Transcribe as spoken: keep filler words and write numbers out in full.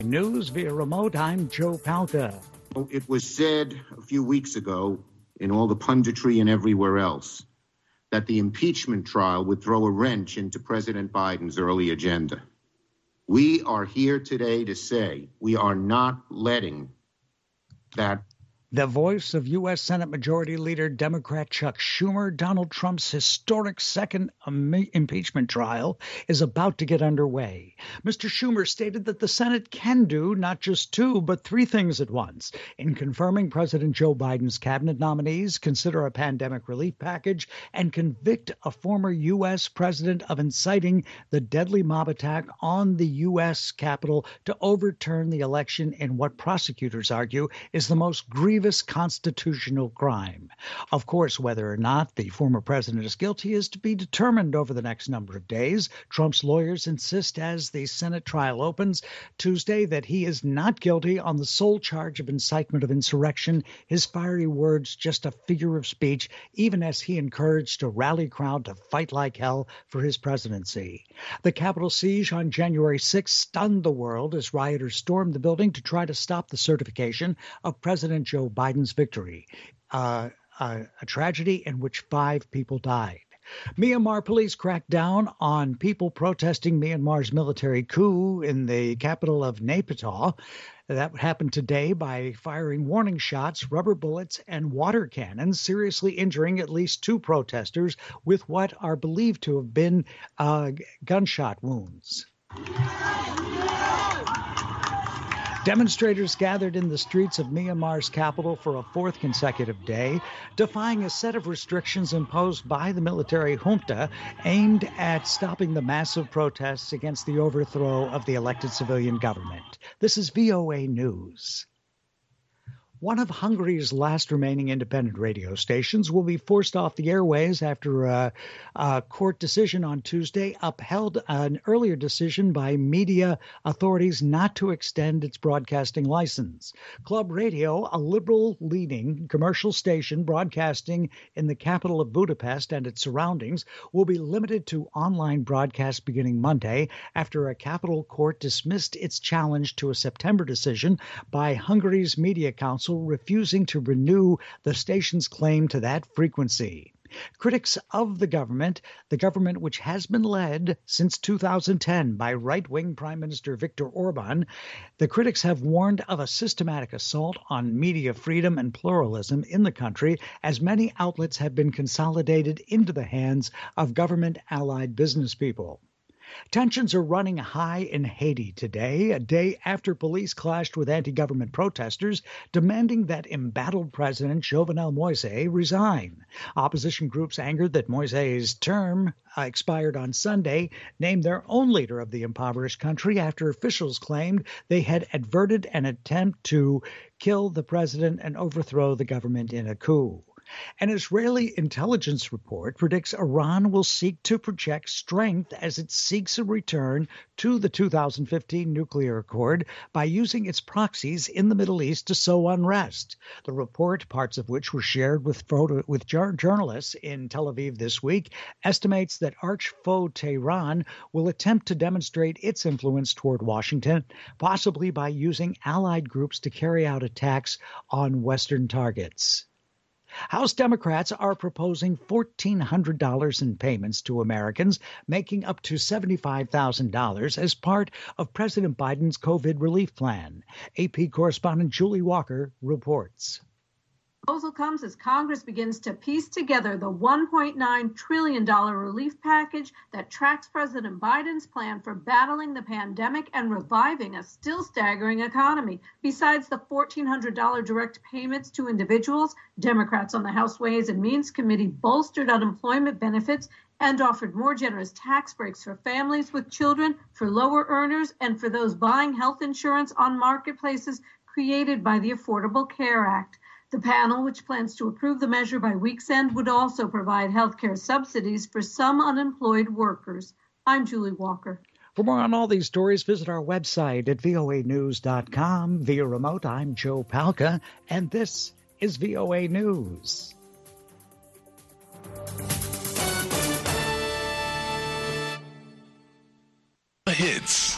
News via remote, I'm Joe Palca. It was said a few weeks ago in all the punditry and everywhere else that the impeachment trial would throw a wrench into President Biden's early agenda. We are here today to say we are not letting that. The voice of U S. Senate Majority Leader Democrat Chuck Schumer, Donald Trump's historic second im- impeachment trial is about to get underway. Mister Schumer stated that the Senate can do not just two, but three things at once. In confirming President Joe Biden's cabinet nominees, consider a pandemic relief package, and convict a former U S president of inciting the deadly mob attack on the U S Capitol to overturn the election in what prosecutors argue is the most grievous constitutional crime. Of course, whether or not the former president is guilty is to be determined over the next number of days. Trump's lawyers insist as the Senate trial opens Tuesday that he is not guilty on the sole charge of incitement of insurrection, his fiery words just a figure of speech, even as he encouraged a rally crowd to fight like hell for his presidency. The Capitol siege on January sixth stunned the world as rioters stormed the building to try to stop the certification of President Joe Biden's victory, uh, uh, a tragedy in which five people died. Myanmar police cracked down on people protesting Myanmar's military coup in the capital of Naypyidaw. That happened today by firing warning shots, rubber bullets, and water cannons, seriously injuring at least two protesters with what are believed to have been uh, gunshot wounds. Demonstrators gathered in the streets of Myanmar's capital for a fourth consecutive day, defying a set of restrictions imposed by the military junta aimed at stopping the massive protests against the overthrow of the elected civilian government. This is V O A News. One of Hungary's last remaining independent radio stations will be forced off the airways after a, a court decision on Tuesday upheld an earlier decision by media authorities not to extend its broadcasting license. Club Radio, a liberal-leaning commercial station broadcasting in the capital of Budapest and its surroundings, will be limited to online broadcasts beginning Monday after a capital court dismissed its challenge to a September decision by Hungary's Media Council refusing to renew the station's claim to that frequency. Critics of the government, the government which has been led since two thousand ten by right-wing Prime Minister Viktor Orban, the critics have warned of a systematic assault on media freedom and pluralism in the country, as many outlets have been consolidated into the hands of government-allied business people. Tensions are running high in Haiti today, a day after police clashed with anti-government protesters demanding that embattled President Jovenel Moise resign. Opposition groups angered that Moise's term uh, expired on Sunday named their own leader of the impoverished country after officials claimed they had averted an attempt to kill the president and overthrow the government in a coup. An Israeli intelligence report predicts Iran will seek to project strength as it seeks a return to the two thousand fifteen nuclear accord by using its proxies in the Middle East to sow unrest. The report, parts of which were shared with, photo, with journalists in Tel Aviv this week, estimates that arch-foe Tehran will attempt to demonstrate its influence toward Washington, possibly by using allied groups to carry out attacks on Western targets. House Democrats are proposing fourteen hundred dollars in payments to Americans making up to seventy-five thousand dollars as part of President Biden's COVID relief plan. A P correspondent Julie Walker reports. The proposal comes as Congress begins to piece together the one point nine trillion dollars relief package that tracks President Biden's plan for battling the pandemic and reviving a still staggering economy. Besides the fourteen hundred dollars direct payments to individuals, Democrats on the House Ways and Means Committee bolstered unemployment benefits and offered more generous tax breaks for families with children, for lower earners, and for those buying health insurance on marketplaces created by the Affordable Care Act. The panel, which plans to approve the measure by week's end, would also provide health care subsidies for some unemployed workers. I'm Julie Walker. For more on all these stories, visit our website at V O A news dot com. Via remote, I'm Joe Palca, and this is V O A News. Hits.